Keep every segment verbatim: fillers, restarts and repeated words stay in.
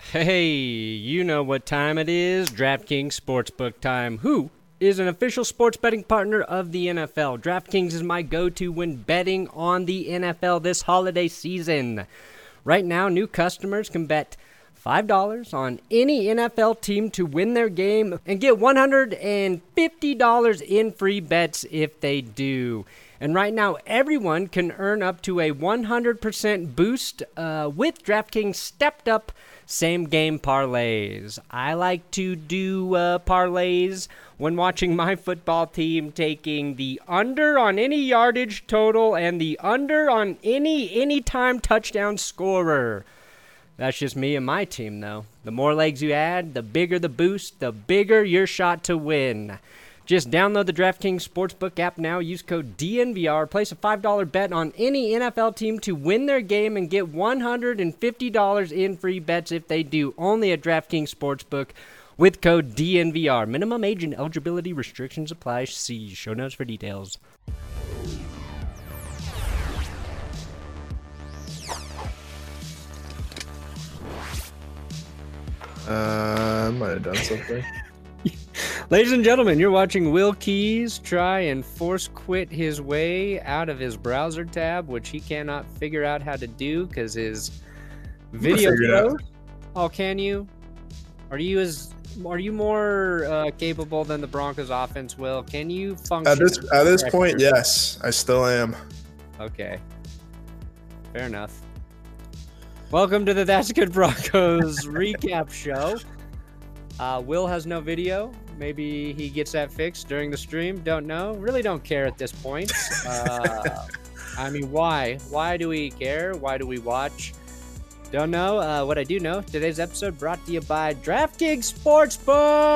Hey, you know what time it is. DraftKings Sportsbook time. Who is an official sports betting partner of the N F L? DraftKings is my go-to when betting on the N F L this holiday season. Right now, new customers can bet five dollars on any N F L team to win their game and get one hundred fifty dollars in free bets if they do. And right now, everyone can earn up to a one hundred percent boost uh, with DraftKings stepped up same game parlays. I like to do uh, parlays when watching my football team, taking the under on any yardage total and the under on any anytime touchdown scorer. That's just me and my team, though. The more legs you add, the bigger the boost, the bigger your shot to win. Just download the DraftKings Sportsbook app now. Use code D N V R. Place a five dollars bet on any N F L team to win their game and get one hundred fifty dollars in free bets if they do. Only at DraftKings Sportsbook with code D N V R. Minimum age and eligibility restrictions apply. See show notes for details. Uh, I might have done something. Ladies and gentlemen, you're watching Will Keys try and force quit his way out of his browser tab, which he cannot figure out how to do because his video code. Oh, can you? Are you as are you more uh, capable than the Broncos offense, Will? Can you function? At this at this point, yes, I still am. Okay. Fair enough. Welcome to the That's Good Broncos recap show. Uh, Will has no video. Maybe he gets that fixed during the stream. Don't know. Really don't care at this point. Uh, I mean, why? Why do we care? Why do we watch? Don't know. Uh, what I do know, today's episode brought to you by DraftKings Sportsbook.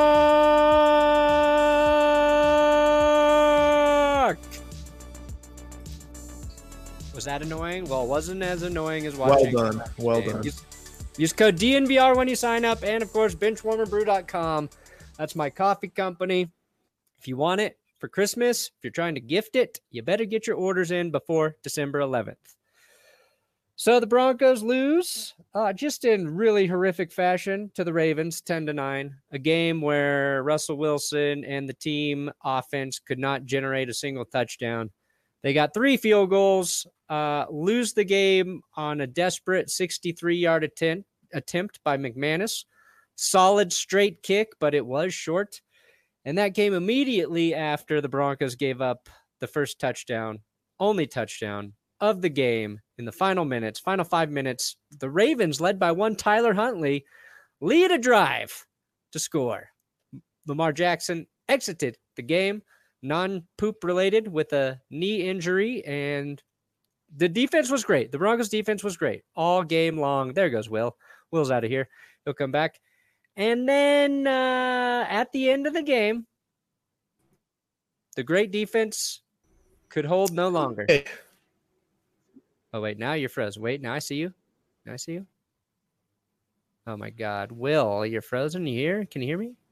Was that annoying? Well, it wasn't as annoying as watching. Well done. Well done. Use, use code D N V R when you sign up. And, of course, bench warmer brew dot com. That's my coffee company. If you want it for Christmas, if you're trying to gift it, you better get your orders in before December eleventh. So the Broncos lose uh, just in really horrific fashion to the Ravens, ten to nine. A game where Russell Wilson and the team offense could not generate a single touchdown. They got three field goals, uh, lose the game on a desperate sixty-three-yard attempt, attempt by McManus. Solid straight kick, but it was short. And that came immediately after the Broncos gave up the first touchdown, only touchdown of the game in the final minutes, final five minutes. The Ravens, led by one Tyler Huntley, lead a drive to score. Lamar Jackson exited the game, non-poop related, with a knee injury, and the defense was great. The Broncos defense was great all game long. There goes Will. Will's out of here. He'll come back. And then uh, at the end of the game, the great defense could hold no longer. Hey. Oh, wait, now you're frozen. Wait, now I see you. Now I see you. Oh, my God. Will, you're frozen. You here? Can you hear me?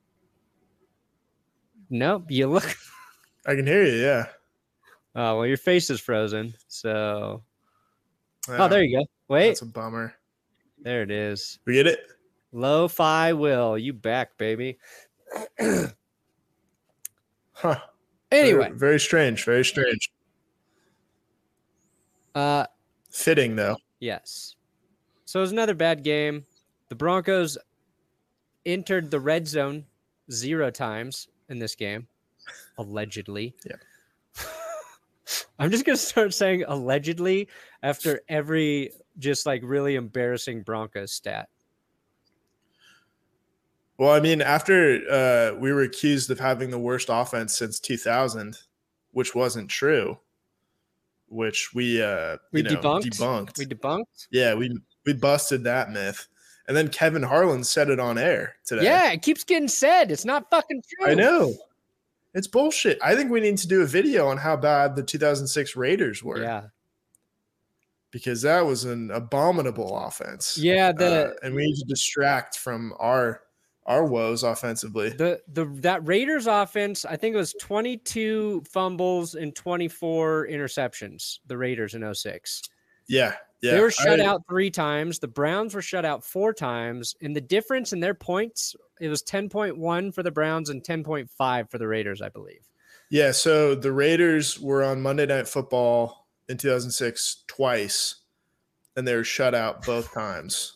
Nope. You look. I can hear you, yeah. Oh, well, your face is frozen. So. Yeah, oh, there you go. Wait. That's a bummer. There it is. We get it? Lo-fi Will. You back, baby. Huh. Anyway. Very, very strange. Very strange. Uh, Fitting, though. Yes. So it was another bad game. The Broncos entered the red zone zero times in this game, allegedly. Yeah. I'm just going to start saying allegedly after every just like really embarrassing Broncos stat. Well, I mean, after uh, we were accused of having the worst offense since two thousand, which wasn't true, which we uh, we you know, debunked. debunked. We debunked. Yeah, we we busted that myth. And then Kevin Harlan said it on air today. Yeah, it keeps getting said. It's not fucking true. I know. It's bullshit. I think we need to do a video on how bad the two thousand six Raiders were. Yeah. Because that was an abominable offense. Yeah, the uh, and we need to distract from our our woes offensively. The the that Raiders offense, I think it was twenty-two fumbles and twenty-four interceptions. The Raiders in oh six. Yeah, Yeah, they were shut I, out three times. The Browns were shut out four times. And the difference in their points, it was ten point one for the Browns and ten point five for the Raiders, I believe. Yeah, so the Raiders were on Monday Night Football in two thousand six twice, and they were shut out both times.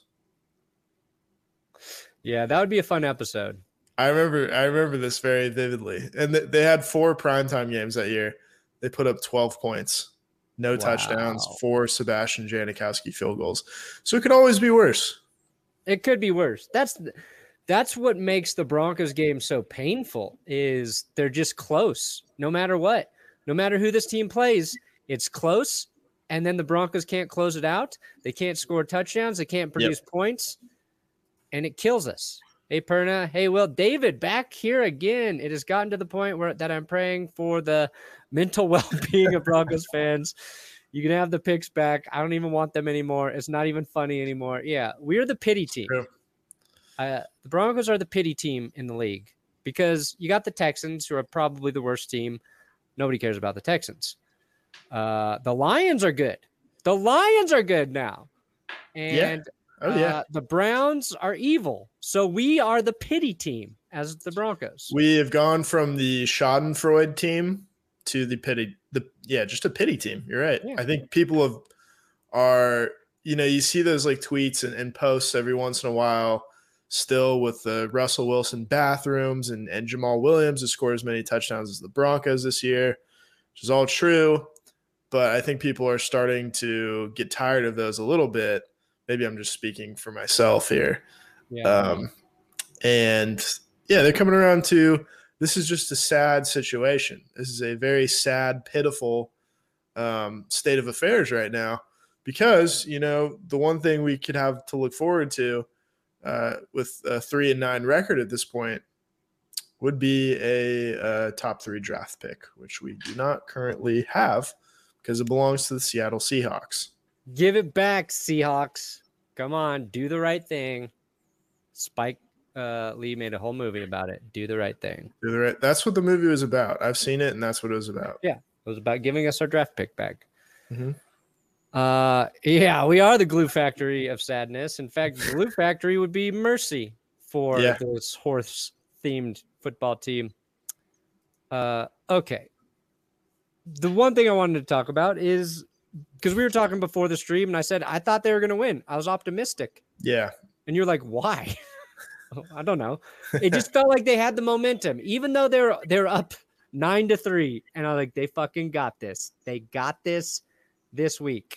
Yeah, that would be a fun episode. I remember I remember this very vividly. And th- they had four primetime games that year. They put up twelve points, no Wow. touchdowns, four Sebastian Janikowski field goals. So it could always be worse. It could be worse. That's that's what makes the Broncos game so painful is they're just close no matter what. No matter who this team plays, it's close, and then the Broncos can't close it out. They can't score touchdowns. They can't produce yep. points, and it kills us. Hey, Perna. Hey, Will. David, back here again. It has gotten to the point where that I'm praying for the mental well-being of Broncos fans. You can have the picks back. I don't even want them anymore. It's not even funny anymore. Yeah, we're the pity team. True. Uh, the Broncos are the pity team in the league because you got the Texans, who are probably the worst team. Nobody cares about the Texans. Uh, the Lions are good. The Lions are good now. And yeah. Oh, yeah. Uh, the Browns are evil. So we are the pity team as the Broncos. We have gone from the Schadenfreude team to the pity. The yeah, just a pity team. You're right. Yeah. I think people have are, you know, you see those like tweets and, and posts every once in a while still with the Russell Wilson bathrooms and, and Jamal Williams has scored as many touchdowns as the Broncos this year, which is all true. But I think people are starting to get tired of those a little bit. Maybe I'm just speaking for myself here. Yeah. Um, and yeah, they're coming around to this is just a sad situation. This is a very sad, pitiful um, state of affairs right now because, you know, the one thing we could have to look forward to uh, with a three and nine record at this point would be a, a top three draft pick, which we do not currently have because it belongs to the Seattle Seahawks. Give it back, Seahawks. Come on, do the right thing. Spike uh, Lee made a whole movie about it. Do the right thing. Do the right. That's what the movie was about. I've seen it, and that's what it was about. Yeah, it was about giving us our draft pick back. Mm-hmm. Uh, yeah, we are the glue factory of sadness. In fact, the glue factory would be mercy for yeah. this horse-themed football team. Uh, okay. The one thing I wanted to talk about is because we were talking before the stream, and I said I thought they were going to win. I was optimistic. Yeah. And you're like, why? I don't know. It just felt like they had the momentum, even though they're they're up nine to three. And I'm like, they fucking got this. They got this this week.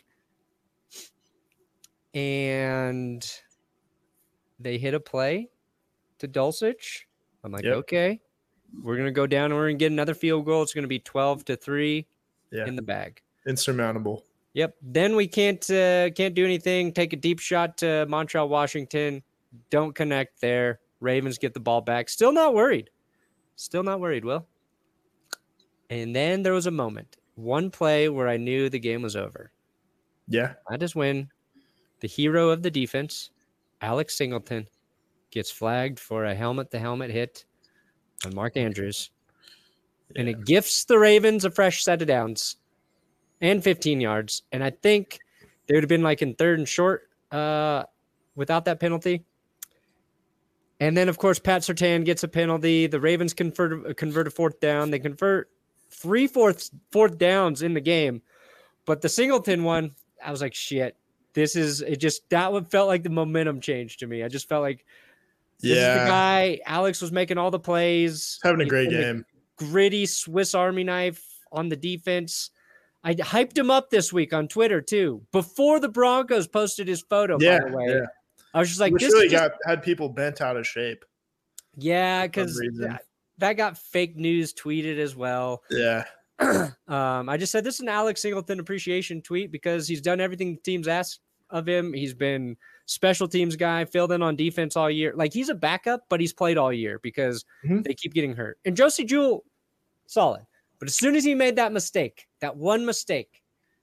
And they hit a play to Dulcich. I'm like, yep. okay, we're gonna go down and we're gonna get another field goal. It's gonna be twelve to three yeah. in the bag. Insurmountable. Yep. Then we can't uh, can't do anything. Take a deep shot to Montreal, Washington. Don't connect there. Ravens get the ball back. Still not worried. Still not worried, Will. And then there was a moment. One play where I knew the game was over. Yeah. I just win. The hero of the defense, Alex Singleton, gets flagged for a helmet-to-helmet hit on Mark Andrews. Yeah. And it gifts the Ravens a fresh set of downs and fifteen yards. And I think they would have been like in third and short uh, without that penalty. And then, of course, Pat Surtain gets a penalty. The Ravens convert, convert a fourth down. They convert three fourth, fourth downs in the game. But the Singleton one, I was like, shit. This is it. Just that one felt like the momentum changed to me. I just felt like this yeah. is the guy. Alex was making all the plays, having a great game, gritty Swiss Army knife on the defense. I hyped him up this week on Twitter too. Before the Broncos posted his photo, yeah, by the way, yeah. I was just like, Which this really just, got had people bent out of shape. Yeah, because that, that got fake news tweeted as well. Yeah. um, I just said this is an Alex Singleton appreciation tweet because he's done everything the teams asked of him. He's been special teams guy, filled in on defense all year. Like he's a backup, but he's played all year because mm-hmm. they keep getting hurt. And Josie Jewell, solid. But as soon as he made that mistake, that one mistake,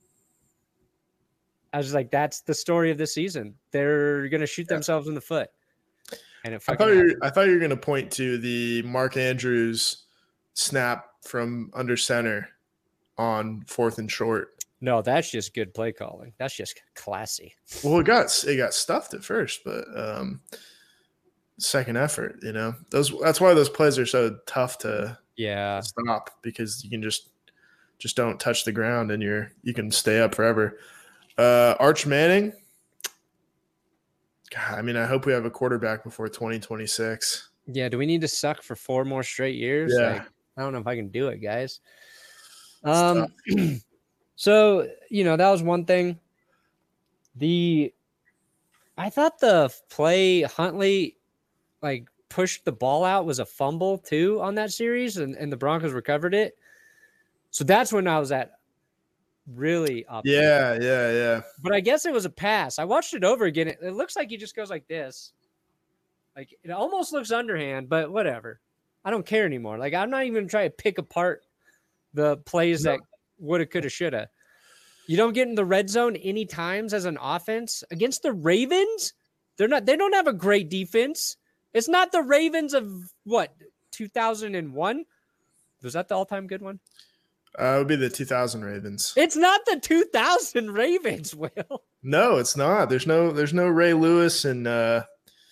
I was like, that's the story of this season. They're going to shoot yeah. themselves in the foot. And it I thought, you I thought you were going to point to the Mark Andrews snap from under center on fourth and short. No, that's just good play calling. That's just classy. Well, it got it got stuffed at first, but um, second effort, you know, those that's why those plays are so tough to yeah stop, because you can just just don't touch the ground and you're you can stay up forever. Uh, Arch Manning. God, I mean, I hope we have a quarterback before twenty twenty-six. Yeah. Do we need to suck for four more straight years? Yeah. Like, I don't know if I can do it, guys. Um. So, you know, that was one thing. The, I thought the play Huntley, like, pushed the ball out was a fumble too on that series, and, and the Broncos recovered it. So that's when I was at really up. Yeah, yeah, yeah. But I guess it was a pass. I watched it over again. It, it looks like he just goes like this. Like, it almost looks underhand, but whatever. I don't care anymore. Like, I'm not even trying to pick apart the plays no. that woulda, coulda, shoulda. You don't get in the red zone any times as an offense against the Ravens. They're not. They don't have a great defense. It's not the Ravens of what two thousand one. Was that the all-time good one? Uh, it would be the two thousand Ravens. It's not the two thousand Ravens, Will. No, it's not. There's no. There's no Ray Lewis and uh,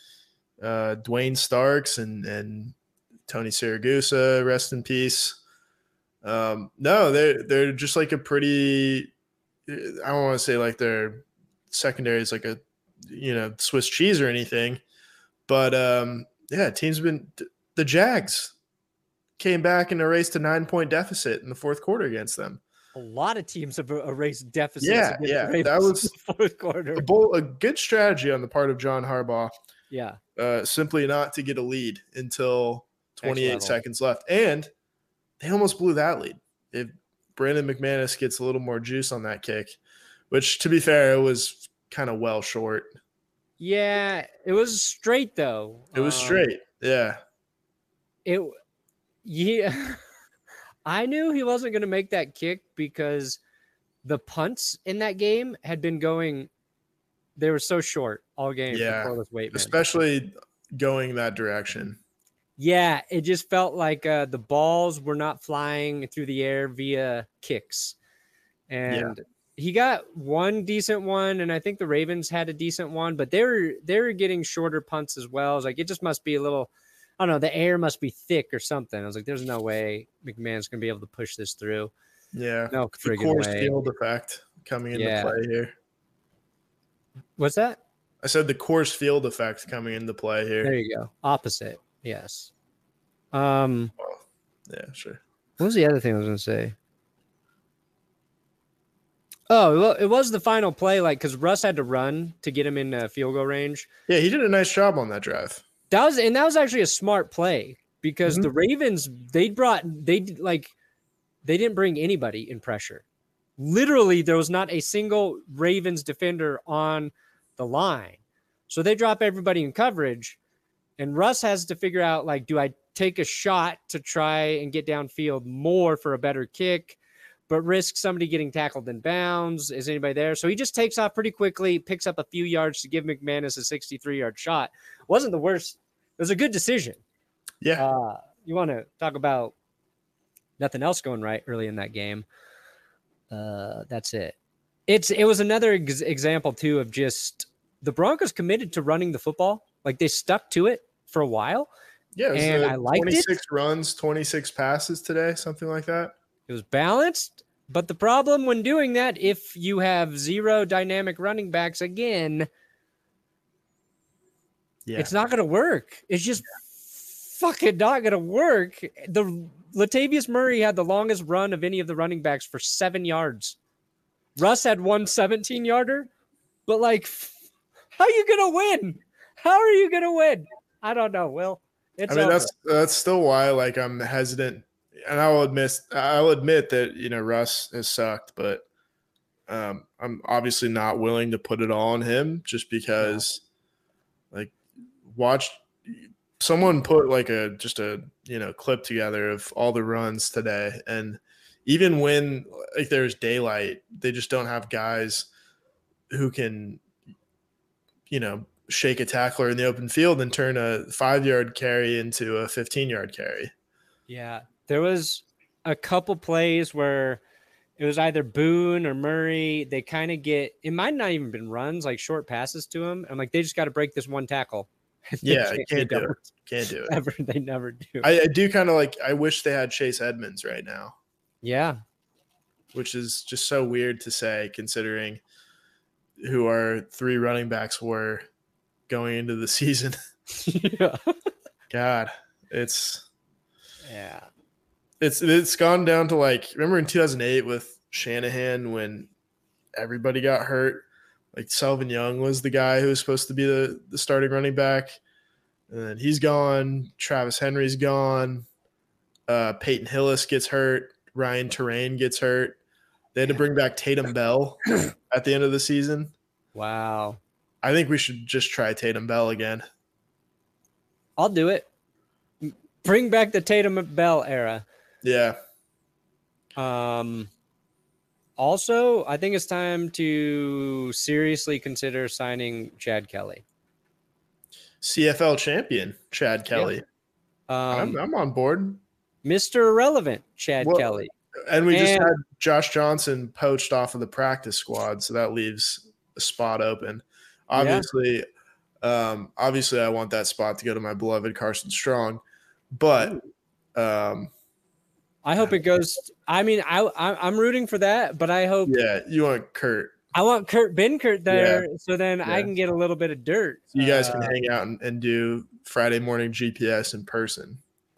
uh, Dwayne Starks and and Tony Siragusa. Rest in peace. Um, no, they're they're just like a pretty. I don't want to say like their secondary is like a, you know, Swiss cheese or anything, but um, yeah, teams been the Jags came back and erased a nine point deficit in the fourth quarter against them. A lot of teams have erased deficits. Yeah, yeah, that was the fourth quarter. A, bold, a good strategy on the part of John Harbaugh. Yeah, uh, simply not to get a lead until twenty-eight seconds left, and they almost blew that lead. If Brandon McManus gets a little more juice on that kick, which, to be fair, it was kind of well short. Yeah, it was straight though. It was um, straight. Yeah. It. Yeah. I knew he wasn't going to make that kick because the punts in that game had been going. They were so short all game. Yeah, especially going that direction. Yeah, it just felt like uh, the balls were not flying through the air via kicks. And yeah. he got one decent one, and I think the Ravens had a decent one, but they were they were getting shorter punts as well. I was like, it just must be a little, I don't know, the air must be thick or something. I was like, there's no way McMahon's going to be able to push this through. Yeah, no the friggin' Coors way. Field effect coming into yeah. play here. What's that? I said the Coors Field effect coming into play here. There you go. Opposite. Yes. Um. Well, yeah, sure. What was the other thing I was going to say? Oh, well, it was the final play, like, because Russ had to run to get him in uh, field goal range. Yeah, he did a nice job on that drive. That was, and that was actually a smart play because Mm-hmm. the Ravens, they brought, they like, they didn't bring anybody in pressure. Literally, there was not a single Ravens defender on the line. So they drop everybody in coverage, and Russ has to figure out, like, do I take a shot to try and get downfield more for a better kick, but risk somebody getting tackled in bounds? Is anybody there? So he just takes off pretty quickly, picks up a few yards to give McManus a sixty-three-yard shot. Wasn't the worst. It was a good decision. Yeah. Uh, you want to talk about nothing else going right early in that game. Uh, that's it. It's It was another ex- example, too, of just the Broncos committed to running the football. Like, they stuck to it for a while. Yeah, it was and I liked twenty-six it. runs, twenty-six passes today, something like that. It was balanced, but the problem when doing that, if you have zero dynamic running backs again, yeah. it's not going to work. It's just yeah. fucking not going to work. The Latavius Murray had the longest run of any of the running backs for seven yards. Russ had one seventeen-yarder, but, like, how are you going to win? How are you going to win? I don't know, Will. It's I mean, over. that's that's still why, like, I'm hesitant. And I'll admit, I'll admit that, you know, Russ has sucked, but um, I'm obviously not willing to put it all on him just because, yeah. like, watch someone put like a just a you know clip together of all the runs today, and even when like there's daylight, they just don't have guys who can, you know, shake a tackler in the open field and turn a five-yard carry into a fifteen-yard carry. Yeah. There was a couple plays where it was either Boone or Murray. They kind of get, it might not even been runs, like short passes to him. I'm like, they just got to break this one tackle. Yeah, can't, can't do it. Can't do it. Ever. They never do. I, I do kind of like, I wish they had Chase Edmonds right now. Yeah. Which is just so weird to say considering who our three running backs were going into the season. Yeah. God, it's yeah. It's it's gone down to like, remember in two thousand eight with Shanahan when everybody got hurt? Like Selvin Young was the guy who was supposed to be the, the starting running back. And then he's gone. Travis Henry's gone. Uh, Peyton Hillis gets hurt. Ryan Terrain gets hurt. They had to bring back Tatum Bell at the end of the season. Wow. I think we should just try Tatum Bell again. I'll do it. Bring back the Tatum Bell era. Yeah. Um. Also, I think it's time to seriously consider signing Chad Kelly. C F L champion, Chad Kelly. Yeah. Um, I'm, I'm on board. Mister Irrelevant, Chad well, Kelly. And we and, just had Josh Johnson poached off of the practice squad, so that leaves a spot open. Obviously, yeah. um, obviously, I want that spot to go to my beloved Carson Strong, but um, I hope it goes. I mean, I, I I'm rooting for that, but I hope. Yeah, you want Kurt. I want Kurt Benkert there, yeah. so then yeah. I can get a little bit of dirt. You guys uh, can hang out and, and do Friday morning G P S in person.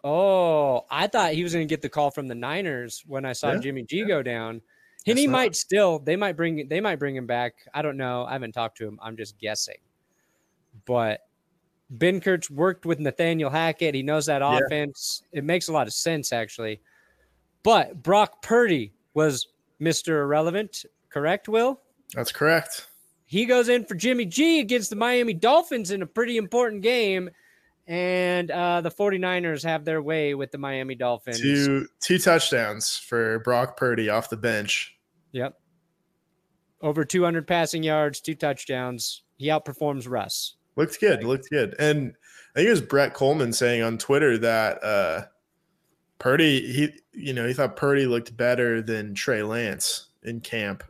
Oh, I thought he was going to get the call from the Niners when I saw yeah. Jimmy G yeah. go down. And That's he not. might still. They might bring. They might bring him back. I don't know. I haven't talked to him. I'm just guessing. But Benkert's worked with Nathaniel Hackett. He knows that yeah. offense. It makes a lot of sense, actually. But Brock Purdy was Mister Irrelevant, correct, Will? That's correct. He goes in for Jimmy G against the Miami Dolphins in a pretty important game, and uh, the 49ers have their way with the Miami Dolphins. Two, two touchdowns for Brock Purdy off the bench. Yep. Over two hundred passing yards, two touchdowns. He outperforms Russ. Looked good. Like, looked good. And I think it was Brett Coleman saying on Twitter that uh, Purdy, he, you know, he thought Purdy looked better than Trey Lance in camp.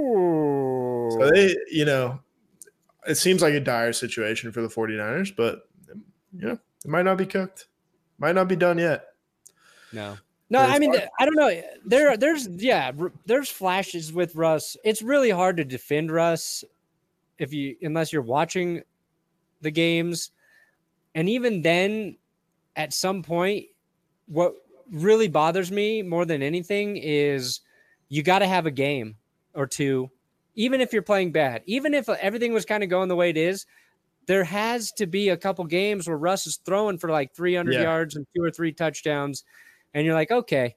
Ooh. So they, you know, it seems like a dire situation for the 49ers, but, you know, it might not be cooked. Might not be done yet. No. No, I mean, hard. I don't know. There, there's, yeah, there's flashes with Russ. It's really hard to defend Russ if you, unless you're watching the games. And even then, at some point, what really bothers me more than anything is you got to have a game or two, even if you're playing bad, even if everything was kind of going the way it is, there has to be a couple games where Russ is throwing for like three hundred yeah. yards and two or three touchdowns. And you're like, okay,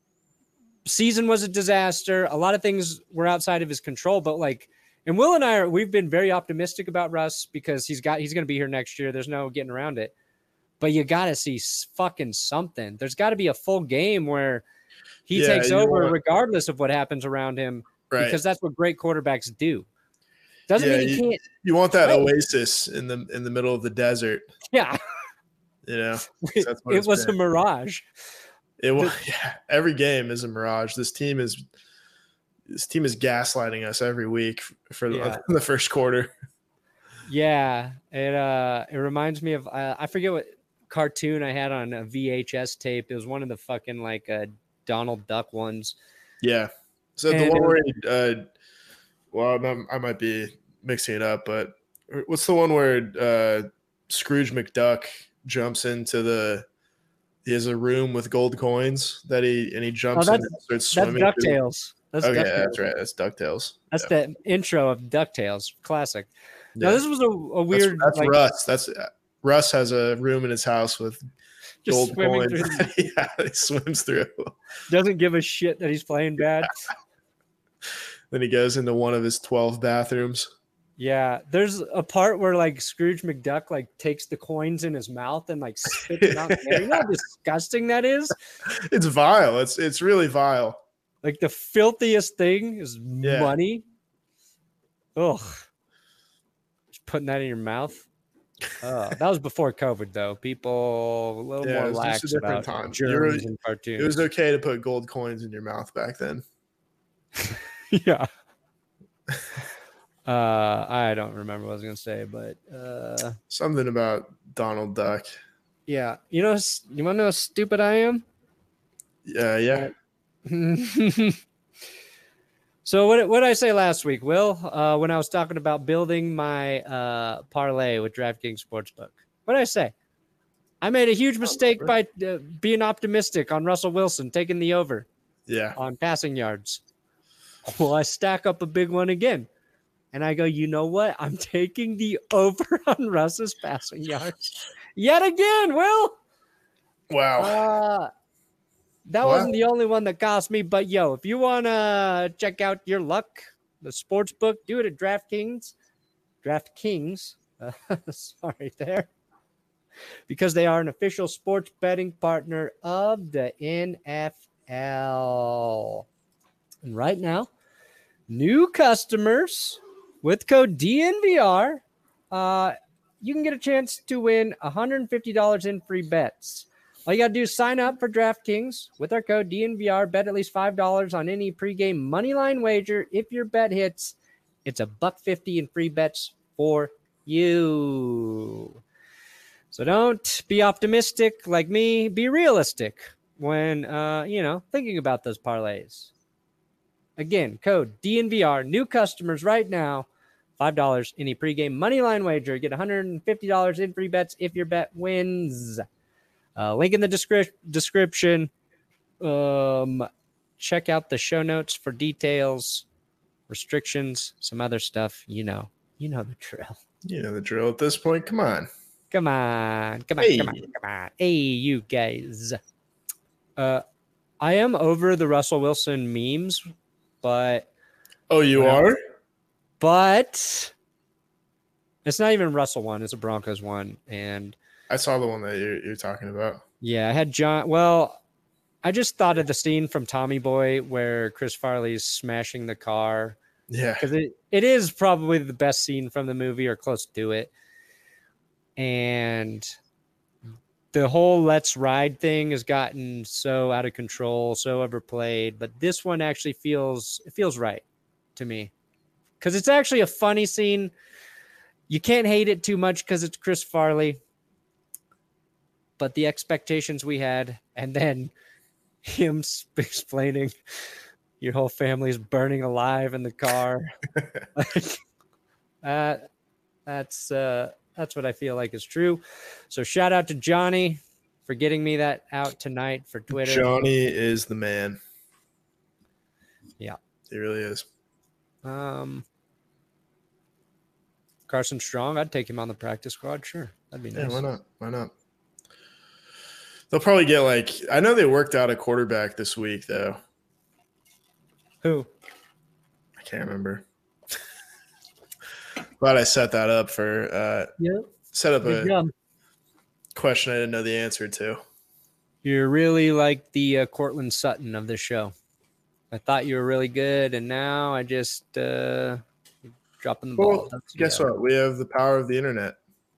season was a disaster. A lot of things were outside of his control, but like, and Will and I are, we've been very optimistic about Russ because he's got, he's going to be here next year. There's no getting around it, but you got to see fucking something. There's got to be a full game where he yeah, takes over want, regardless of what happens around him, right? Because that's what great quarterbacks do. Doesn't yeah, mean he you, can't. You want that play. Oasis in the, in the middle of the desert. Yeah. You know, that's what it was been. A mirage. It was, yeah, every game is a mirage. This team is this team is gaslighting us every week for the, yeah. the first quarter. Yeah, it uh, it reminds me of uh, I forget what cartoon I had on a V H S tape. It was one of the fucking like uh, Donald Duck ones. Yeah, so and the one where he, uh, well, I'm, I might be mixing it up, but what's the one where uh, Scrooge McDuck jumps into the He has a room with gold coins that he and he jumps oh, in and starts swimming. That's DuckTales. That's okay, DuckTales. that's right. That's DuckTales. That's yeah. the intro of DuckTales. Classic. Yeah. Now this was a, a weird. That's, that's like, Russ. That's uh, Russ has a room in his house with gold coins. Yeah, he swims through. Doesn't give a shit that he's playing bad. Then he goes into one of his twelve bathrooms. Yeah, there's a part where like Scrooge McDuck like takes the coins in his mouth and like spits it out. Yeah. You know how disgusting that is? It's vile. It's it's really vile. Like the filthiest thing is yeah. money. Ugh. Just putting that in your mouth. Uh, that was before COVID though. People a little yeah, more lax about time. germs and cartoons. It was okay to put gold coins in your mouth back then. Yeah. Uh, I don't remember what I was gonna say, but uh, something about Donald Duck. Yeah, you know, you want to know how stupid I am? Yeah, yeah. Uh, so what what did I say last week, Will? Uh, when I was talking about building my uh, parlay with DraftKings Sportsbook, what did I say? I made a huge mistake by uh, being optimistic on Russell Wilson taking the over. Yeah. On passing yards. Well, I stack up a big one again. And I go, you know what? I'm taking the over on Russ's passing yards. Yet again, Will. Wow. Uh, that Wow. wasn't the only one that cost me. But, yo, if you want to check out your luck, the sports book, do it at DraftKings. DraftKings. Uh, sorry there. Because they are an official sports betting partner of the N F L. And right now, new customers with code D N V R, uh, you can get a chance to win one hundred fifty dollars in free bets. All you got to do is sign up for DraftKings with our code D N V R, bet at least five dollars on any pregame moneyline wager. If your bet hits, it's a buck fifty in free bets for you. So don't be optimistic like me. Be realistic when, uh, you know, thinking about those parlays. Again, code D N V R, new customers right now, five dollars any pregame moneyline wager. Get one hundred fifty dollars in free bets if your bet wins. Uh, link in the descri- description. Um, check out the show notes for details, restrictions, some other stuff. You know, you know the drill. You know the drill at this point. Come on. Come on. Come on. Hey. Come on. Come on. Hey, you guys. Uh, I am over the Russell Wilson memes, but. Oh, you well, are? But it's not even Russell one. It's a Broncos one. And I saw the one that you're, you're talking about. Yeah, I had John. Well, I just thought of the scene from Tommy Boy where Chris Farley's smashing the car. Yeah. Because it, it is probably the best scene from the movie or close to it. And the whole Let's Ride thing has gotten so out of control, so overplayed. But this one actually feels, it feels right to me. Because it's actually a funny scene. You can't hate it too much because it's Chris Farley. But the expectations we had, and then him explaining your whole family's burning alive in the car. like, uh, that's uh, that's what I feel like is true. So shout out to Johnny for getting me that out tonight for Twitter. Johnny is the man. Yeah. He really is. Um, Carson Strong, I'd take him on the practice squad. Sure. That'd be nice. Yeah, why not? Why not? They'll probably get like, I know they worked out a quarterback this week, though. Who? I can't remember. Glad I set that up for, uh, yeah. set up Good a job. question I didn't know the answer to. You're really like the uh, Cortland Sutton of this show. I thought you were really good, and now I just uh, dropping the ball. Well, guess what? We have the power of the internet.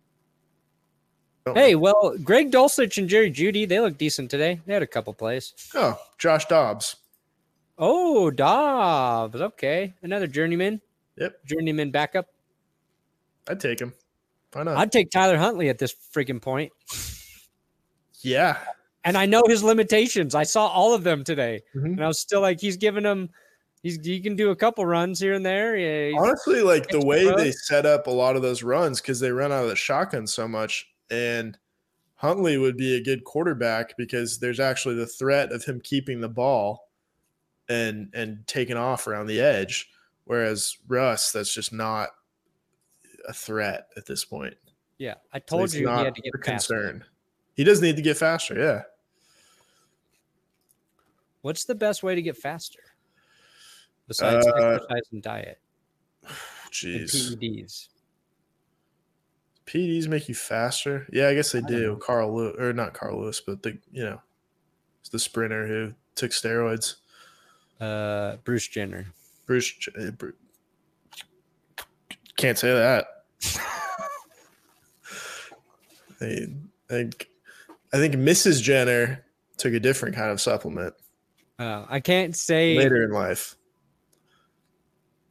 Hey, well, Greg Dulcich and Jerry Jeudy, they look decent today. They had a couple plays. Oh, Josh Dobbs. Oh, Dobbs. Okay. Another journeyman. Yep. Journeyman backup. I'd take him. Why not? I'd take Tyler Huntley at this freaking point. Yeah. And I know his limitations. I saw all of them today. Mm-hmm. And I was still like, he's giving them, he's, he can do a couple runs here and there. Yeah, honestly, like the way they set up a lot of those runs, because they run out of the shotgun so much. And Huntley would be a good quarterback because there's actually the threat of him keeping the ball and and taking off around the edge. Whereas Russ, that's just not a threat at this point. Yeah, I told so you he had to get a faster. concern. He does need to get faster, yeah. What's the best way to get faster besides uh, exercise and diet? Jeez. And P E Ds. P E Ds make you faster? Yeah, I guess they I do. Carl Lewis, or not Carl Lewis, but the you know, it's the sprinter who took steroids. Uh, Bruce Jenner. Bruce, Bruce can't say that. I think I think Missus Jenner took a different kind of supplement. Uh, I can't say later in life.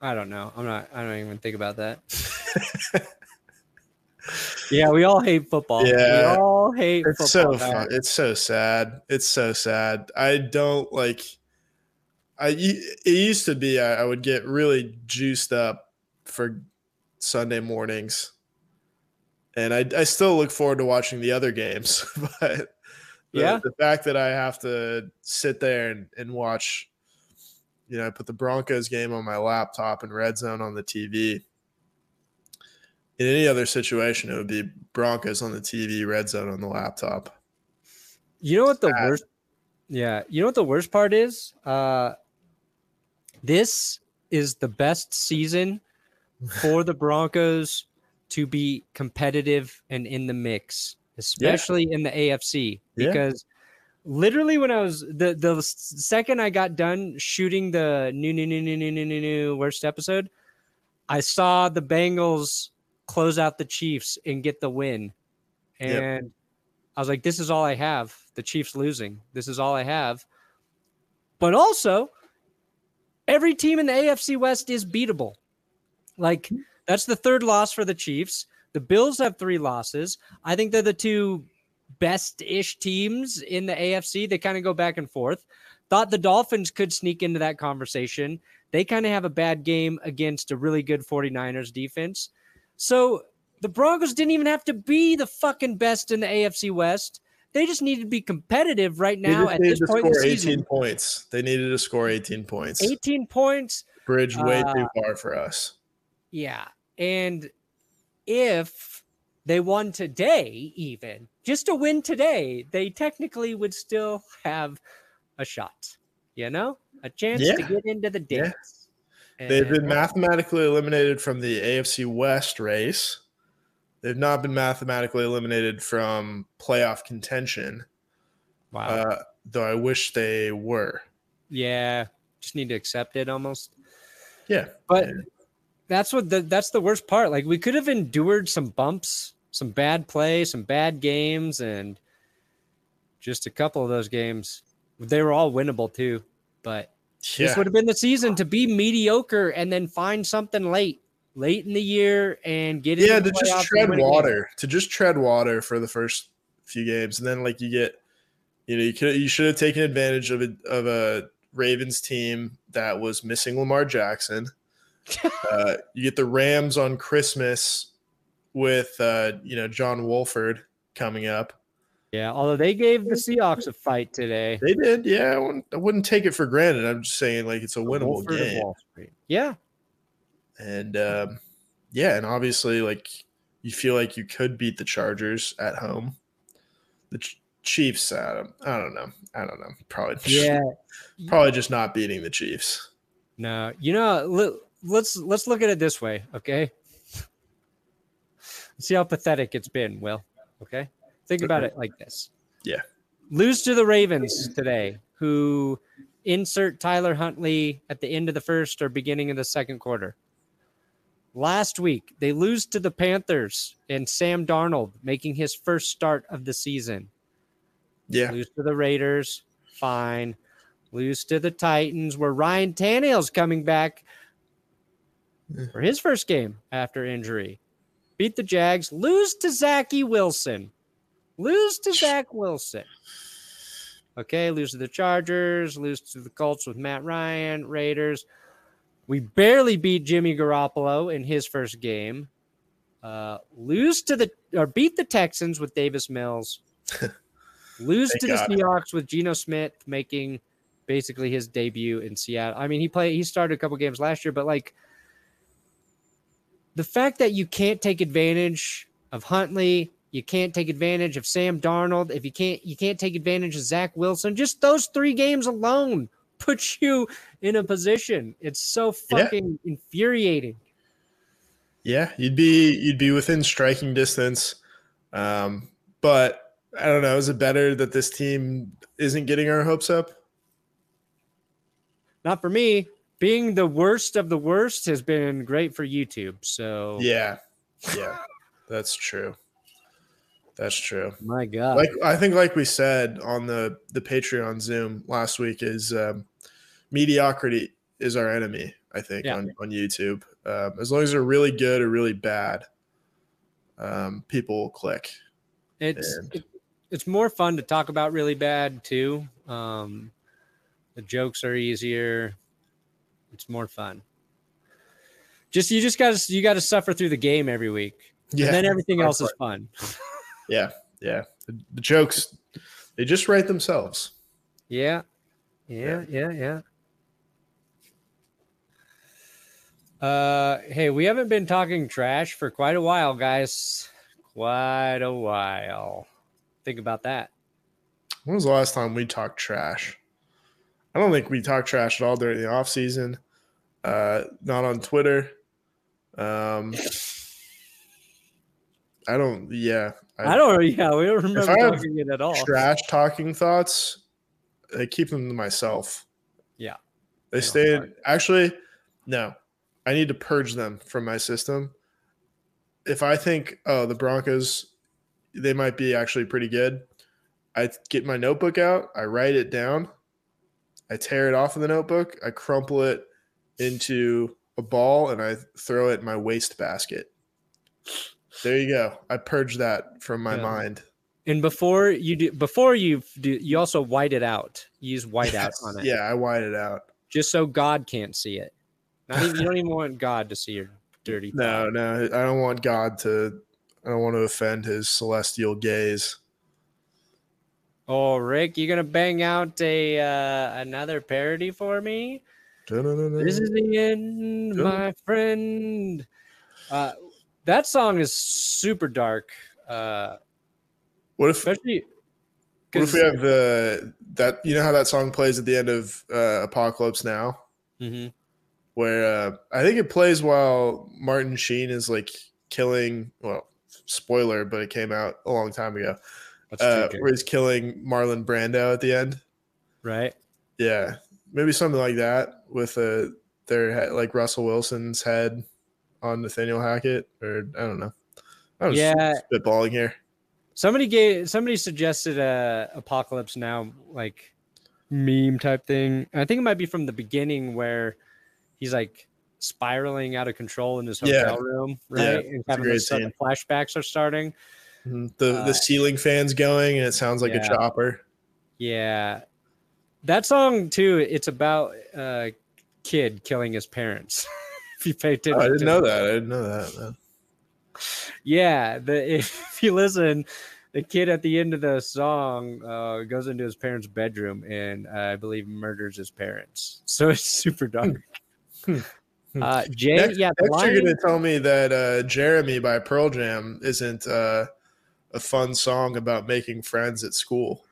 I don't know. I'm not. I don't even think about that. Yeah, we all hate football. Yeah, we all hate it's football. so fun. It's so sad. It's so sad. I don't like. I it used to be I, I would get really juiced up for Sunday mornings, and I I still look forward to watching the other games, but the, yeah, the fact that I have to sit there and, and watch, you know, I put the Broncos game on my laptop and Red Zone on the T V. In any other situation, it would be Broncos on the T V, Red Zone on the laptop. You know what the worst? Yeah, you know what the worst part is? Uh, this is the best season for the Broncos to be competitive and in the mix, especially yeah. in the A F C. Because yeah. literally, when I was the the second I got done shooting the new new new new new new new, new worst episode, I saw the Bengals close out the Chiefs and get the win, and yep. I was like, "This is all I have." The Chiefs losing. This is all I have. But also, every team in the A F C West is beatable. Like, that's the third loss for the Chiefs. The Bills have three losses. I think they're the two best-ish teams in the A F C. They kind of go back and forth. Thought the Dolphins could sneak into that conversation. They kind of have a bad game against a really good 49ers defense. So the Broncos didn't even have to be the fucking best in the A F C West. They just needed to be competitive right now at this point in the season. eighteen points. They needed to score eighteen points. eighteen points. Bridge way uh, too far for us. Yeah. And if they won today, even just to win today, they technically would still have a shot, you know, a chance yeah. to get into the dance. Yeah. They've been mathematically eliminated from the A F C West race. They've not been mathematically eliminated from playoff contention. Wow. Uh, though I wish they were. Yeah. Just need to accept it almost. Yeah. But yeah. that's what the, that's the worst part. Like, we could have endured some bumps, some bad play, some bad games, and just a couple of those games. They were all winnable too. But yeah. this would have been the season to be mediocre and then find something late. late in the year and get yeah to just tread water to just tread water for the first few games, and then like you get you know you could you should have taken advantage of a of a Ravens team that was missing Lamar Jackson. uh, you get the Rams on Christmas with uh, you know John Wolford coming up. Yeah, although they gave the Seahawks a fight today. They did. Yeah, I wouldn't, I wouldn't take it for granted. I'm just saying like it's a winnable Wolford game. Wall Street. Yeah. And, um, yeah, and obviously, like, you feel like you could beat the Chargers at home. The Ch- Chiefs, I don't, I don't know. I don't know. Probably, yeah, probably just not beating the Chiefs. No, you know, let, let's let's look at it this way, okay? See how pathetic it's been, Will. Okay, think okay. about it like this. Yeah, lose to the Ravens today, who insert Tyler Huntley at the end of the first or beginning of the second quarter. Last week, they lose to the Panthers and Sam Darnold making his first start of the season. Yeah. Lose to the Raiders, fine. Lose to the Titans, where Ryan Tannehill's coming back for his first game after injury. Beat the Jags. Lose to Zachy Wilson. Lose to Zach Wilson. Okay, lose to the Chargers. Lose to the Colts with Matt Ryan. Raiders. We barely beat Jimmy Garoppolo in his first game. Uh, lose to the or beat the Texans with Davis Mills. Lose to God. the Seahawks with Geno Smith making basically his debut in Seattle. I mean, he played. He started a couple games last year, but like the fact that you can't take advantage of Huntley, you can't take advantage of Sam Darnold. If you can't, you can't take advantage of Zach Wilson. Just those three games alone puts you in a position. It's so fucking yeah. infuriating. Yeah, you'd be you'd be within striking distance. Um, but I don't know, is it better that this team isn't getting our hopes up? Not for me. Being the worst of the worst has been great for YouTube. So yeah. Yeah. That's true. That's true. My God. Like I think like we said on the the Patreon Zoom last week is um, mediocrity is our enemy. I think, Yeah. on, on YouTube. Um, as long as they're really good or really bad, um, people will click. It's And- it, it's more fun to talk about really bad too. Um, the jokes are easier. It's more fun. Just you just gotta you gotta suffer through the game every week. Yeah, and then everything else part. is fun. Yeah, yeah. The, the jokes, they just write themselves. Yeah, yeah, yeah, yeah. yeah. Uh, hey, we haven't been talking trash for quite a while, guys. Quite a while. Think about that. When was the last time we talked trash? I don't think we talked trash at all during the off season. Uh, not on Twitter. Um, I don't. Yeah, I, I don't. Yeah, we don't remember talking it at all. Trash talking thoughts, I keep them to myself. Yeah, they stayed. Actually, no. I need to purge them from my system. If I think, oh, the Broncos, they might be actually pretty good, I get my notebook out, I write it down, I tear it off of the notebook, I crumple it into a ball, and I throw it in my waste basket. There you go. I purge that from my yeah. mind. And before you do, before you do, you also white it out. You use white yes. out on it. Yeah, I white it out just so God can't see it. Not even you don't even want God to see your dirty. No, thought. no, I don't want God to. I don't want to offend His celestial gaze. Oh, Rick, you gonna bang out a uh, another parody for me? Da-da-da-da. This is the end, Da-da. my friend. Uh, that song is super dark. Uh, what if, especially? What if we have the that you know how that song plays at the end of uh, Apocalypse Now, mm-hmm. where uh, I think it plays while Martin Sheen is like killing. Well, spoiler, but it came out a long time ago. Uh, where he's killing Marlon Brando at the end, right? Yeah, maybe something like that with uh, their like Russell Wilson's head on Nathaniel Hackett, or I don't know. I was yeah, spitballing here. Somebody gave somebody suggested a Apocalypse Now like meme type thing. I think it might be from the beginning where he's like spiraling out of control in his hotel yeah. room, right? Yeah, and having the, the flashbacks are starting. Mm-hmm. The uh, the ceiling fan's going and it sounds like yeah. a chopper. Yeah. That song too, it's about a kid killing his parents. If you pay attention. Oh, I didn't to know it. that. I didn't know that, man. Yeah, the if you listen, the kid at the end of the song uh, goes into his parents' bedroom and uh, I believe murders his parents. So it's super dark. uh, Jay, next, yeah, next line... you're gonna tell me that uh, Jeremy by Pearl Jam isn't uh, a fun song about making friends at school.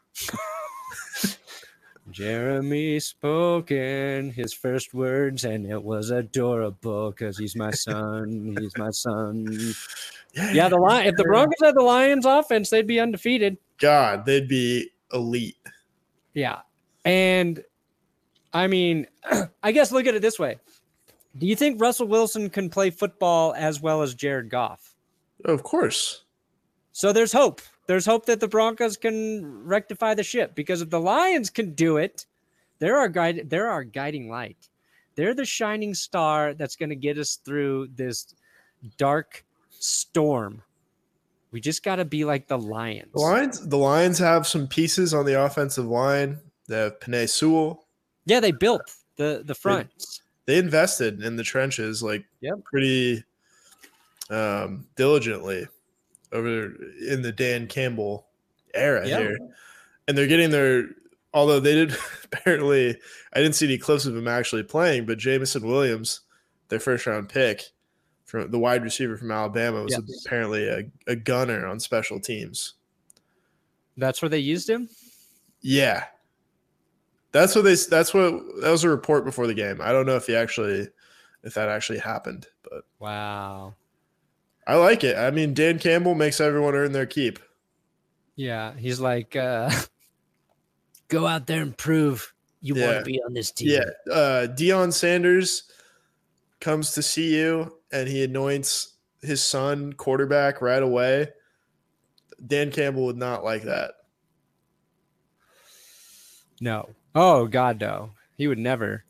Jeremy spoken his first words, and it was adorable because he's my son. He's my son. Yeah, yeah the Lion. If the Broncos had the Lions offense, they'd be undefeated. God, they'd be elite. Yeah, and I mean, I guess look at it this way: do you think Russell Wilson can play football as well as Jared Goff? Of course. So there's hope. There's hope that the Broncos can rectify the ship, because if the Lions can do it, they're our guide. They're our guiding light. They're the shining star that's going to get us through this dark storm. We just got to be like the Lions. The Lions. The Lions have some pieces on the offensive line. They have Penei Sewell. Yeah, they built the the front. They, they invested in the trenches like yep. pretty um, diligently over in the Dan Campbell era yep. here. And they're getting their, although they did apparently, I didn't see any clips of him actually playing, but Jameson Williams, their first round pick from the wide receiver from Alabama, was yes. apparently a, a gunner on special teams. That's where they used him? Yeah. That's what they, that's what, that was a report before the game. I don't know if he actually, if that actually happened, but wow. I like it. I mean, Dan Campbell makes everyone earn their keep. Yeah, he's like, uh, go out there and prove you yeah. want to be on this team. Yeah, uh, Deion Sanders comes to see you, and he anoints his son quarterback right away. Dan Campbell would not like that. No. Oh, God, no. He would never.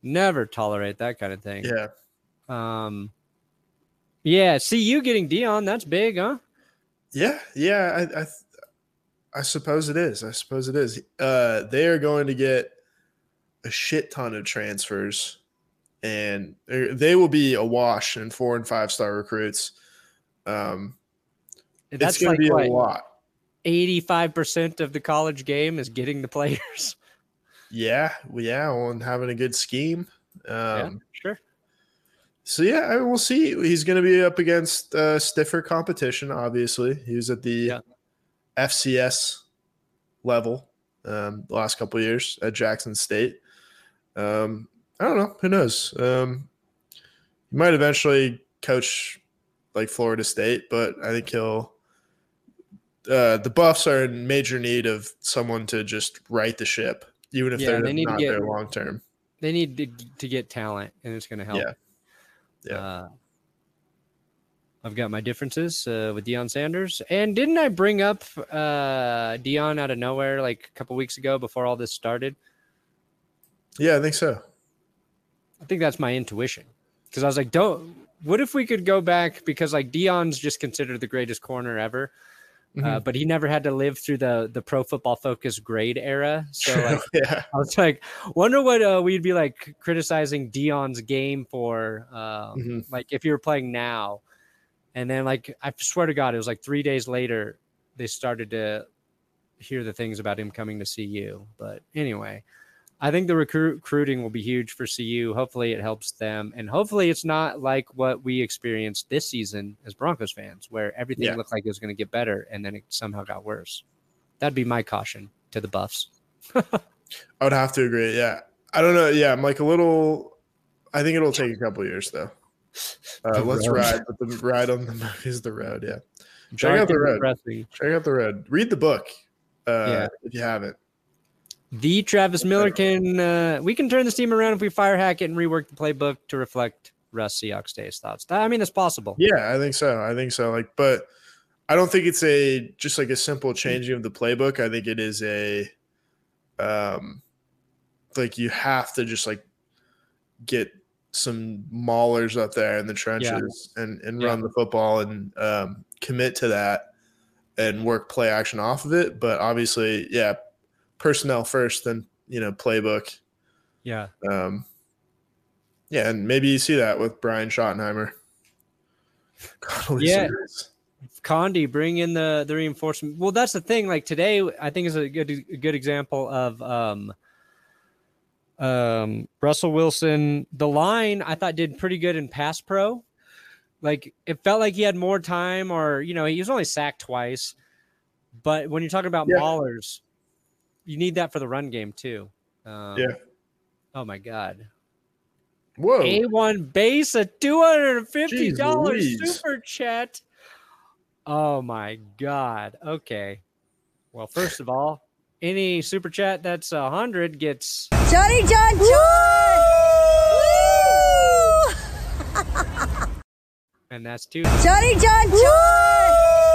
Never tolerate that kind of thing. Yeah. Um. Yeah. See you getting Dion. That's big, huh? Yeah. Yeah. I. I, I suppose it is. I suppose it is. Uh, they are going to get a shit ton of transfers, and they will be awash in four and five star recruits. Um, That's it's going like to be what, a lot. eighty-five percent of the college game is getting the players. Yeah, yeah, well, and having a good scheme. Um, yeah, sure. So yeah, I we'll see. He's going to be up against uh, stiffer competition. Obviously, he was at the yeah. F C S level um, the last couple of years at Jackson State. Um, I don't know. Who knows? Um, he might eventually coach like Florida State, but I think he'll. Uh, the Buffs are in major need of someone to just right the ship, even if yeah, they're they need not to get, there long term. They need to, to get talent, and it's going to help. Yeah. Yeah. Uh, I've got my differences uh, with Deion Sanders. And didn't I bring up uh, Deion out of nowhere like a couple weeks ago before all this started? Yeah, I think so. I think that's my intuition. Because I was like, don't – what if we could go back – because like Deion's just considered the greatest corner ever. Mm-hmm. Uh, but he never had to live through the the Pro Football Focus grade era. So like, yeah. I was like, wonder what uh, we'd be like criticizing Deion's game for, um, mm-hmm. like if you were playing now. And then like, I swear to God, it was like three days later, they started to hear the things about him coming to C U. But anyway, I think the recruit recruiting will be huge for C U. Hopefully it helps them. And hopefully it's not like what we experienced this season as Broncos fans, where everything yeah. looked like it was going to get better and then it somehow got worse. That'd be my caution to the Buffs. I would have to agree. Yeah. I don't know. Yeah. I'm like a little, I think it'll take a couple years though. Uh, let's road. ride. But the ride on the movies, the road. Yeah. Check Dark out the road. Depressing. Check out the road. Read the book uh, yeah. if you haven't. The Travis Miller can uh, we can turn this team around if we fire Hackett and rework the playbook to reflect Russ Seahawks Day's thoughts. I mean, it's possible. Yeah, I think so. I think so. Like, but I don't think it's a just like a simple changing of the playbook. I think it is a um like you have to just like get some maulers up there in the trenches yeah. and, and run yeah. the football and um, commit to that and work play action off of it. But obviously, yeah. personnel first, then you know playbook. Yeah. Um. Yeah, and maybe you see that with Brian Schottenheimer. yeah. Serious. Condi, bring in the the reinforcement. Well, that's the thing. Like today, I think is a good a good example of um. Um, Russell Wilson. The line I thought did pretty good in pass pro. Like it felt like he had more time, or you know, he was only sacked twice. But when you're talking about yeah. maulers. You need that for the run game too. Um, yeah. Oh my God. Whoa. A one base, a two hundred fifty dollars super chat. Oh my God. Okay. Well, first of all, any super chat that's a hundred gets Johnny John John. And that's two. Johnny John John.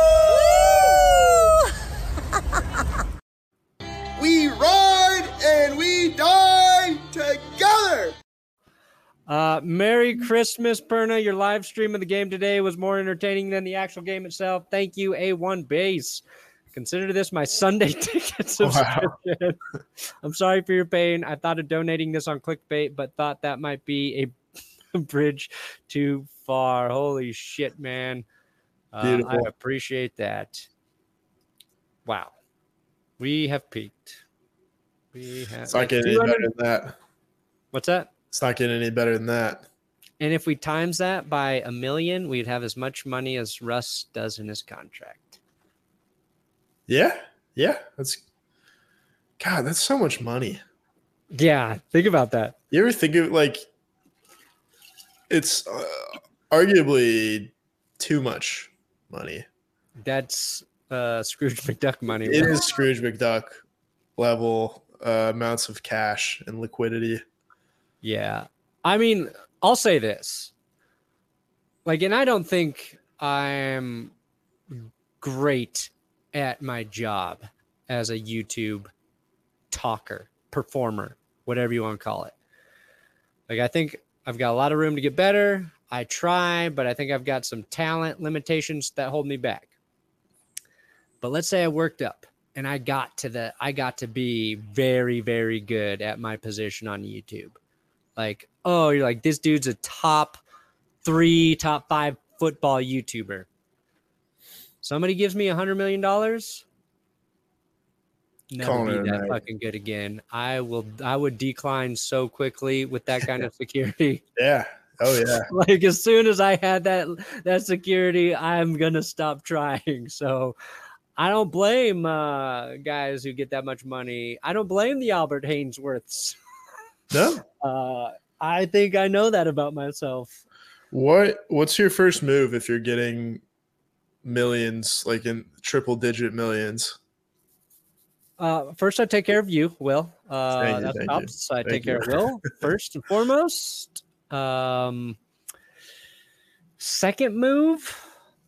We ride and we die together. Uh, Merry Christmas, Perna. Your live stream of the game today was more entertaining than the actual game itself. Thank you, A one Base. Consider this my Sunday ticket subscription. Wow. I'm sorry for your pain. I thought of donating this on Clickbait, but thought that might be a bridge too far. Holy shit, man. Uh, I appreciate that. Wow. We have peaked. We have. It's not getting any better than that. What's that? It's not getting any better than that. And if we times that by a million, we'd have as much money as Russ does in his contract. Yeah. Yeah. That's God, that's so much money. Yeah. Think about that. You ever think of like it's uh, arguably too much money. That's uh, Scrooge McDuck money. It is Scrooge McDuck level uh, amounts of cash and liquidity. Yeah. I mean, I'll say this. Like, and I don't think I'm great at my job as a YouTube talker, performer, whatever you want to call it. Like, I think I've got a lot of room to get better. I try, but I think I've got some talent limitations that hold me back. But let's say I worked up and I got to the, I got to be very, very good at my position on YouTube. Like, oh, you're like, this dude's a top three, top five football YouTuber. Somebody gives me a hundred million dollars. Never be that fucking good again. I will. I would decline so quickly with that kind of security. Yeah. Oh yeah. Like as soon as I had that that security, I'm gonna stop trying. So I don't blame uh, guys who get that much money. I don't blame the Albert Hainsworths. No. Uh, I think I know that about myself. What What's your first move if you're getting millions, like in triple digit millions? Uh, first, I take care of you, Will. Uh, Thank you, that's thank tops. you. So I Thank take you. care of Will first and foremost. Um, second move,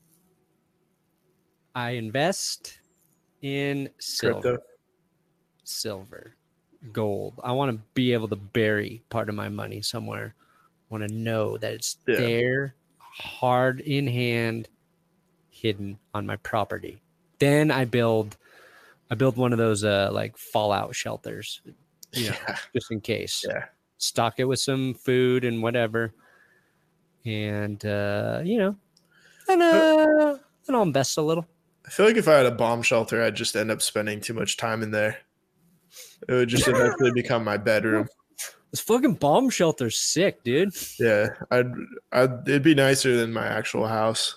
I invest in silver, Crypto. silver, gold. I want to be able to bury part of my money somewhere. I want to know that it's Yeah. there, hard in hand, hidden on my property. Then I build. I build one of those uh, like fallout shelters, you know, Yeah. just in case. Yeah. Stock it with some food and whatever, and uh, you know, and uh, and I'll invest a little. I feel like if I had a bomb shelter, I'd just end up spending too much time in there. It would just eventually become my bedroom. This fucking bomb shelter's sick, dude. Yeah, I'd, I'd it'd be nicer than my actual house.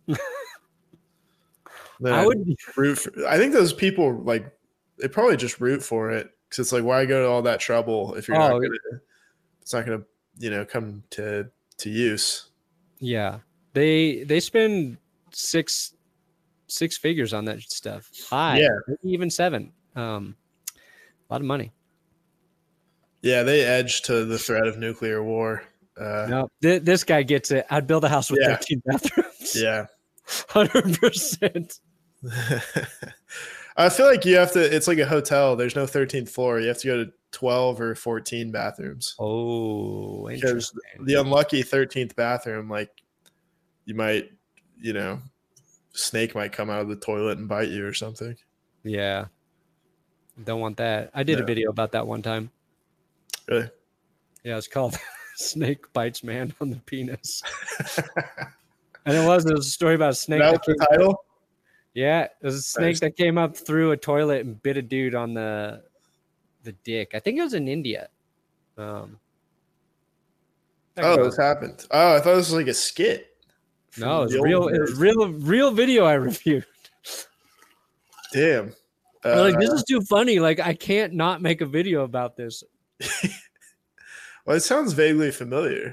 Then I I'd would. root for, I think those people like they probably just root for it because it's like, why go to all that trouble if you're not Oh, gonna, it's not gonna, you know, come to to use. Yeah, they they spend six six figures on that stuff. High, Yeah. maybe even seven. Um, a lot of money. Yeah, they edge to the threat of nuclear war. Uh, No, th- this guy gets it. I'd build a house with Yeah. thirteen bathrooms. Yeah. Hundred percent. I feel like you have to, it's like a hotel. There's no thirteenth floor. You have to go to twelve or fourteen bathrooms. Oh, Because interesting. the unlucky thirteenth bathroom, like you might, you know, snake might come out of the toilet and bite you or something. Yeah. Don't want that. I did a No. video about that one time. Really? Yeah, it's called Snake Bites Man on the Penis. And it was, it was a story about a snake. That That was the came, title? yeah, it was a snake Nice. that came up through a toilet and bit a dude on the the dick. I think it was in India. Um, Oh, this happened. Oh, I thought this was like a skit. from no, it was the old real. It was days. real, real video I reviewed. Damn. I was like, Uh, this is too funny. Like, I can't not make a video about this. well, it sounds vaguely familiar.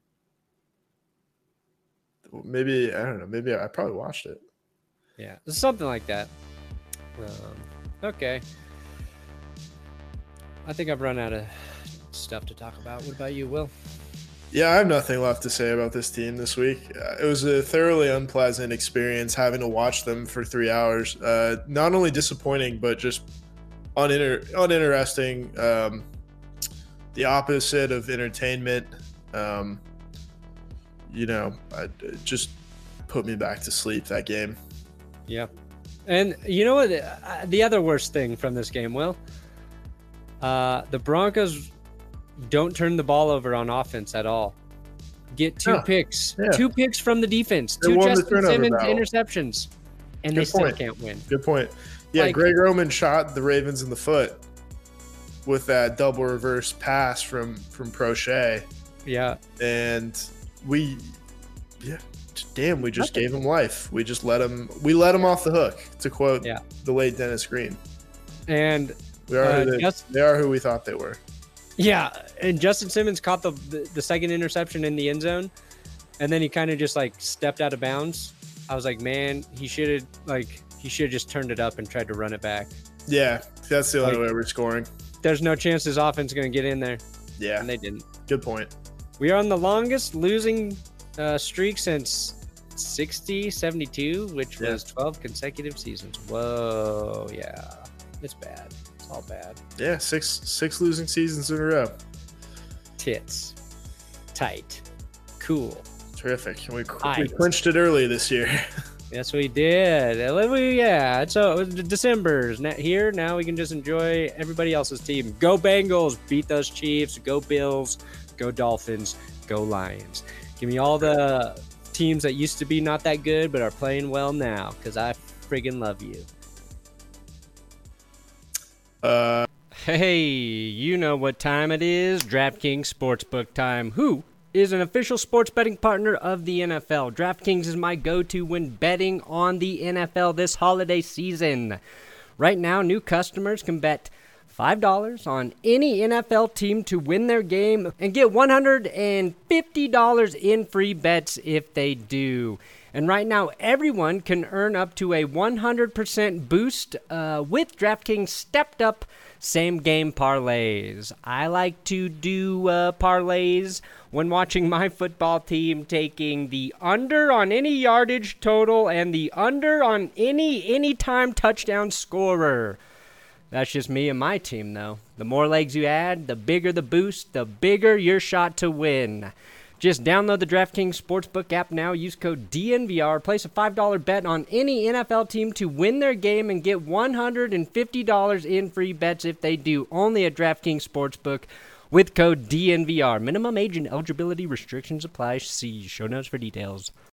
Maybe, I don't know. Maybe I probably watched it. Yeah, something like that. Um, okay. I think I've run out of stuff to talk about. What about you, Will? Yeah, I have nothing left to say about this team this week. Uh, it was a thoroughly unpleasant experience having to watch them for three hours. Uh, not only disappointing, but just uninter- uninteresting. Um, the opposite of entertainment. Um, you know, I, it just put me back to sleep that game. Yeah. And you know what? Uh, The other worst thing from this game, Will, uh, the Broncos don't turn the ball over on offense at all. Get two Yeah. picks, Yeah. two picks from the defense, They two won the Justin turnover Simmons battle. interceptions, and Good they still point. can't win. Good point. Yeah, Like- Greg Roman shot the Ravens in the foot with that double reverse pass from from Prochet. Yeah. And we, yeah, damn, we just gave him life. We just let him. We let him off the hook. To quote Yeah. the late Dennis Green, And we are Uh, who they, Just- they are who we thought they were. yeah, and Justin Simmons caught the the, the second interception in the end zone, and then he kind of just like stepped out of bounds. I was like, man, he should have like he should have just turned it up and tried to run it back. Yeah, that's the only Like- way we're scoring. There's no chance his offense is going to get in there, Yeah, and they didn't. good point. We are on the longest losing uh, streak since sixty seventy-two, which Yeah. was twelve consecutive seasons. Whoa, yeah, it's bad. It's all bad. Yeah, six six losing seasons in a row. Tits. Tight. Cool. Terrific. We, Tight. we clinched it early this year. Yes, we did. Uh, we- Yeah, so it was December's not here. Now we can just enjoy everybody else's team. Go Bengals. Beat those Chiefs. Go Bills. Go Dolphins. Go Lions. Give me all the teams that used to be not that good but are playing well now, because I friggin' love you. Uh, Hey, you know what time it is. DraftKings Sportsbook time. Who is an official sports betting partner of the N F L. DraftKings is my go-to when betting on the N F L this holiday season. Right now, new customers can bet five dollars on any N F L team to win their game and get one hundred fifty dollars in free bets if they do. And right now, everyone can earn up to a one hundred percent boost uh, with DraftKings stepped up same game parlays. I like to do uh, parlays when watching my football team, taking the under on any yardage total and the under on any anytime touchdown scorer. That's just me and my team, though. The more legs you add, the bigger the boost, the bigger your shot to win. Just download the DraftKings Sportsbook app now. Use code D N V R. Place a five dollar bet on any N F L team to win their game and get one hundred fifty dollars in free bets if they do. Only at DraftKings Sportsbook with code D N V R. Minimum age and eligibility restrictions apply. See show notes for details.